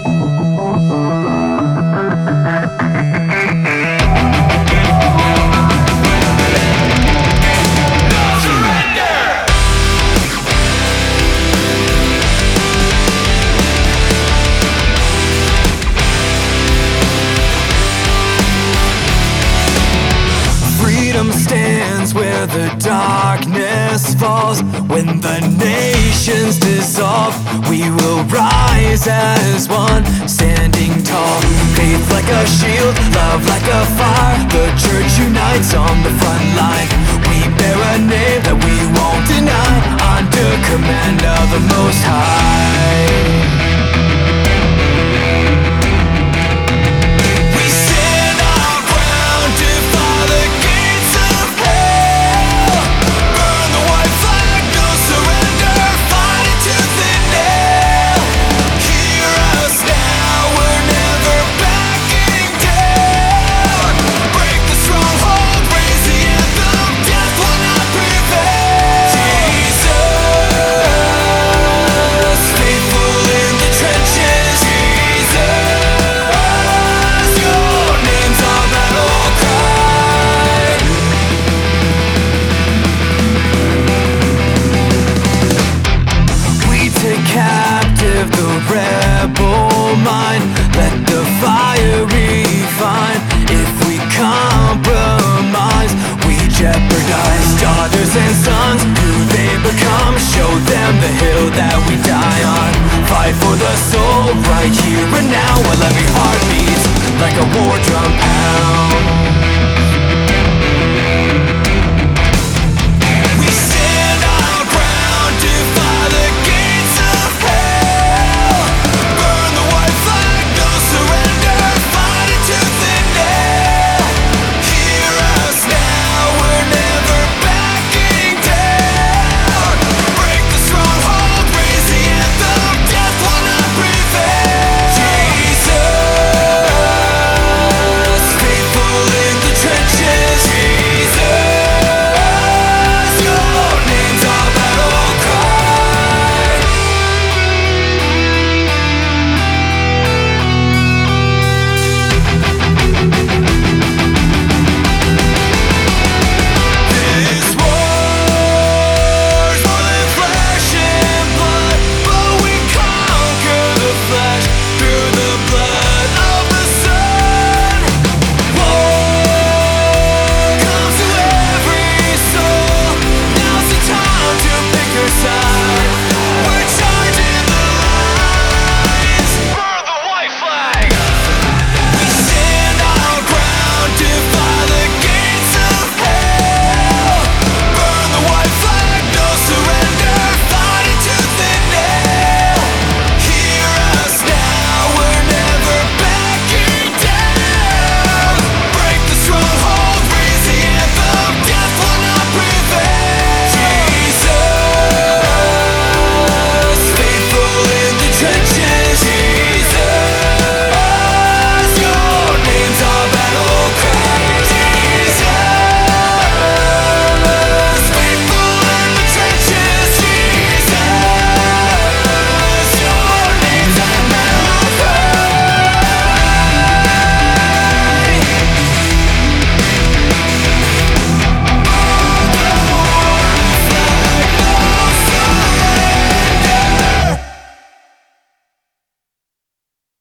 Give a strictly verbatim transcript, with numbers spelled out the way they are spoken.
Stands where the darkness falls. When the nations dissolve, we will rise as one, standing tall. Faith like a shield, love like a fire. The church unites on the front line. We bear a name that we won't deny, under command of the Most High. Captive the rebel mind, let the fire refine. If we compromise, we jeopardize daughters and sons. Who they become, show them the hill that we die on. Fight for the soul right here and now, while every heart beats like a war drum pound.